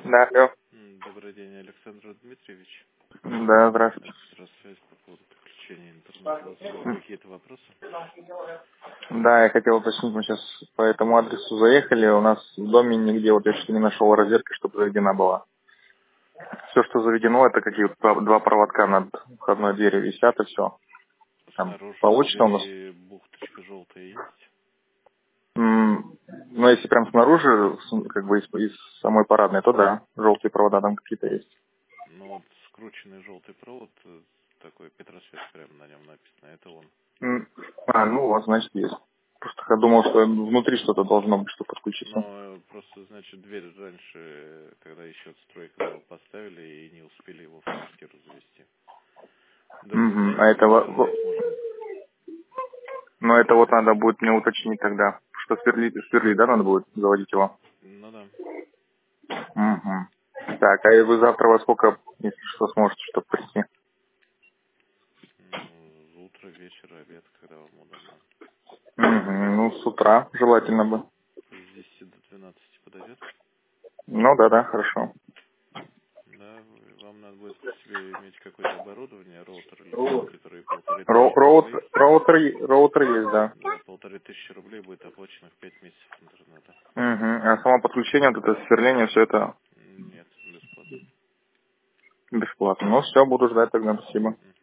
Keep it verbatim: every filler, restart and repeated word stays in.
Да, алло. М, Добрый день, Александр Дмитриевич. Да, здравствуйте. Здравствуйте, по поводу подключения интернета. У вас были какие-то вопросы? Да, я хотел уточнить, мы сейчас по этому адресу заехали, у нас в доме нигде, вот я что-то не нашел розетки, чтобы заведена была. Все, что заведено, это какие-то два два проводка над входной дверью висят, и все. Там Снаружи у получится у нас. двери бухточка желтая есть? М, Ну, если прям снаружи, с- как бы из, из самой парадной, то да, желтые провода там какие-то есть. Ну вот скрученный желтый провод, э, такой Петросвет прямо на нем написано, это он. М, А, ну вот, значит, есть. Просто я думал, что внутри что-то должно быть, чтобы подключиться. Но э, просто, значит, дверь раньше, э, когда еще стройка была, поставили и не успели его в квартиру завести. До Мгм. А завезения это во- во- просверлить можно. Но это вот надо будет мне уточнить тогда, что сверлить, сверлить, да, надо будет заводить его. Ну да. Мгм. Так, а и вы завтра во сколько, если что, сможете что-то прийти? Ну, утро, вечер, обед, когда вам удобно. Мгм. Ну, с утра желательно бы. С десяти до двенадцати подойдет? Ну, да-да, хорошо. Да, вам надо будет при себе иметь какое-то оборудование, роутер или компьютер, и полторы Роу- тысячи роут- рублей. Роутер, е- роутер есть, да. Да, полторы тысячи рублей будет оплачено в пять месяцев интернета. Мгм. А само подключение, вот это сверление, все это Нет, бесплатно. бесплатно. Ну, все, буду ждать тогда, спасибо.